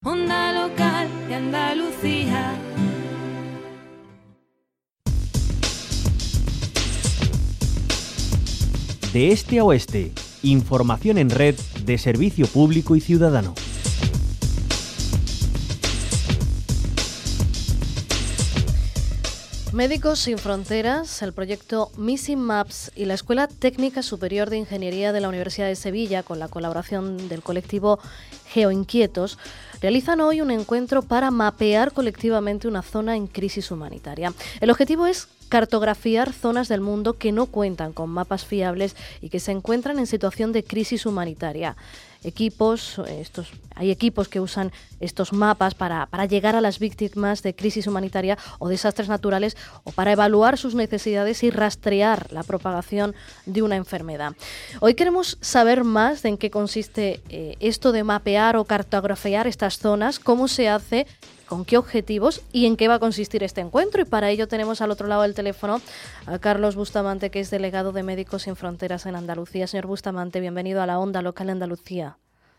Onda local de Andalucía. De este a oeste, información en red de servicio público y ciudadano. Médicos Sin Fronteras, el proyecto Missing Maps y la Escuela Técnica Superior de Ingeniería de la Universidad de Sevilla, con la colaboración del colectivo Geoinquietos, realizan hoy un encuentro para mapear colectivamente una zona en crisis humanitaria. El objetivo es cartografiar zonas del mundo que no cuentan con mapas fiables y que se encuentran en situación de crisis humanitaria. Hay equipos que usan estos mapas para llegar a las víctimas de crisis humanitaria o desastres naturales, o para evaluar sus necesidades y rastrear la propagación de una enfermedad. Hoy queremos saber más de en qué consiste esto de mapear o cartografiar estas zonas, cómo se hace, con qué objetivos y en qué va a consistir este encuentro. Y para ello tenemos al otro lado del teléfono a Carlos Bustamante, que es delegado de Médicos Sin Fronteras en Andalucía. Señor Bustamante, bienvenido a la Onda Local de Andalucía.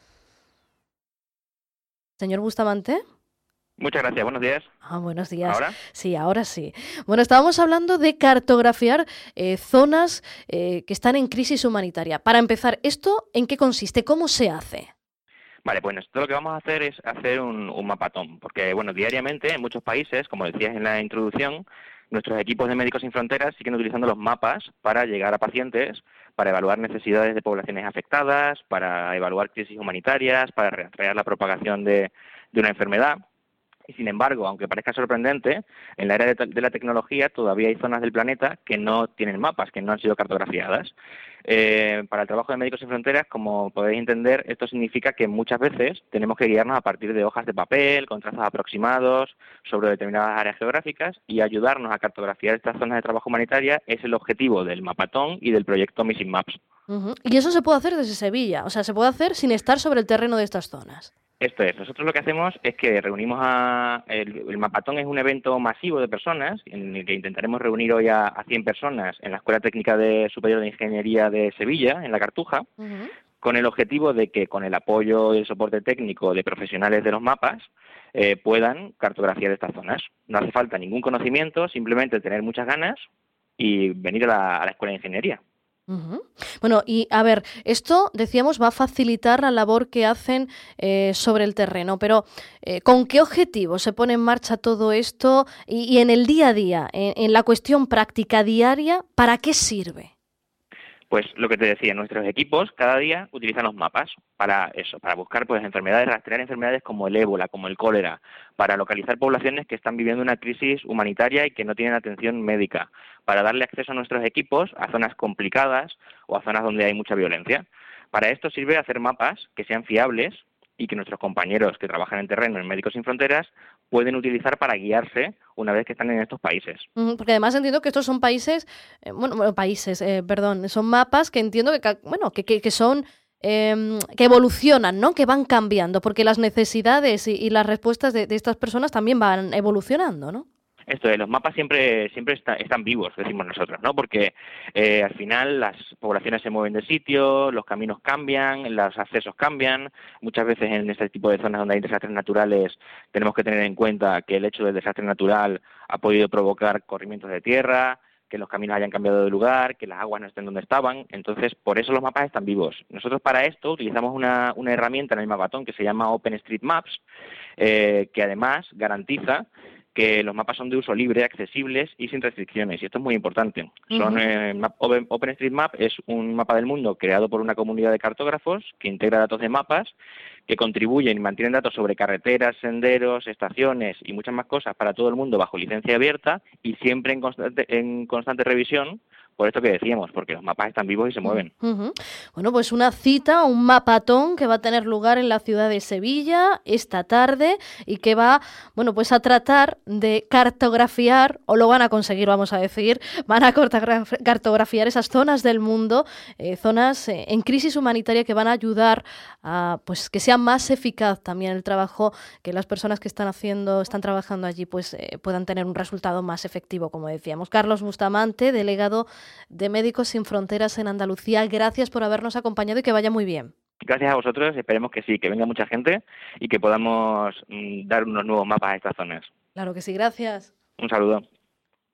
Señor Bustamante. Muchas gracias, buenos días. Buenos días. ¿Ahora? Sí, ahora sí. Bueno, estábamos hablando de cartografiar zonas que están en crisis humanitaria. Para empezar, ¿esto en qué consiste? ¿Cómo se hace? Vale, pues nosotros lo que vamos a hacer es hacer un mapatón, porque bueno, diariamente en muchos países, como decías en la introducción, nuestros equipos de Médicos Sin Fronteras siguen utilizando los mapas para llegar a pacientes, para evaluar necesidades de poblaciones afectadas, para evaluar crisis humanitarias, para rastrear la propagación de una enfermedad. Y sin embargo, aunque parezca sorprendente, en la era de la tecnología todavía hay zonas del planeta que no tienen mapas, que no han sido cartografiadas. Para el trabajo de Médicos Sin Fronteras, como podéis entender, esto significa que muchas veces tenemos que guiarnos a partir de hojas de papel, con trazos aproximados sobre determinadas áreas geográficas, y ayudarnos a cartografiar estas zonas de trabajo humanitaria es el objetivo del mapatón y del proyecto Missing Maps. Y eso se puede hacer desde Sevilla, o sea, se puede hacer sin estar sobre el terreno de estas zonas. Esto es, nosotros lo que hacemos es que reunimos el mapatón es un evento masivo de personas en el que intentaremos reunir hoy a 100 personas en la Escuela Técnica Superior de Ingeniería de Sevilla, en La Cartuja, con el objetivo de que con el apoyo y el soporte técnico de profesionales de los mapas puedan cartografiar estas zonas. No hace falta ningún conocimiento, simplemente tener muchas ganas y venir a la Escuela de Ingeniería. Bueno, y a ver, esto, decíamos, va a facilitar la labor que hacen sobre el terreno, pero ¿con qué objetivo se pone en marcha todo esto? Y en el día a día, en la cuestión práctica diaria, ¿para qué sirve? Pues lo que te decía, nuestros equipos cada día utilizan los mapas para eso, para buscar pues enfermedades, rastrear enfermedades como el ébola, como el cólera, para localizar poblaciones que están viviendo una crisis humanitaria y que no tienen atención médica, para darle acceso a nuestros equipos a zonas complicadas o a zonas donde hay mucha violencia. Para esto sirve hacer mapas que sean fiables y que nuestros compañeros que trabajan en terreno en Médicos Sin Fronteras pueden utilizar para guiarse una vez que están en estos países. Porque además entiendo que estos son son mapas que entiendo que son que evolucionan, ¿no? Que van cambiando, porque las necesidades y las respuestas de estas personas también van evolucionando, ¿no? Esto es, los mapas siempre están vivos, decimos nosotros, ¿no? Porque al final las poblaciones se mueven de sitio, los caminos cambian, los accesos cambian. Muchas veces en este tipo de zonas donde hay desastres naturales tenemos que tener en cuenta que el hecho del desastre natural ha podido provocar corrimientos de tierra, que los caminos hayan cambiado de lugar, que las aguas no estén donde estaban. Entonces, por eso los mapas están vivos. Nosotros para esto utilizamos una herramienta en el mapatón que se llama OpenStreetMaps, que además garantiza que los mapas son de uso libre, accesibles y sin restricciones, y esto es muy importante. OpenStreetMap es un mapa del mundo creado por una comunidad de cartógrafos que integra datos de mapas, que contribuyen y mantienen datos sobre carreteras, senderos, estaciones y muchas más cosas para todo el mundo bajo licencia abierta y siempre en constante revisión, por esto que decíamos, porque los mapas están vivos y se mueven. Bueno, pues una cita, un mapatón que va a tener lugar en la ciudad de Sevilla esta tarde y que va, pues a tratar de cartografiar, o lo van a conseguir, vamos a decir, van a cartografiar esas zonas del mundo, zonas en crisis humanitaria, que van a ayudar a pues que sea más eficaz también el trabajo, que las personas que están trabajando allí puedan tener un resultado más efectivo, como decíamos. Carlos Bustamante, delegado de Médicos Sin Fronteras en Andalucía, gracias por habernos acompañado y que vaya muy bien. Gracias a vosotros, esperemos que sí, que venga mucha gente y que podamos dar unos nuevos mapas a estas zonas. Claro que sí, gracias. Un saludo.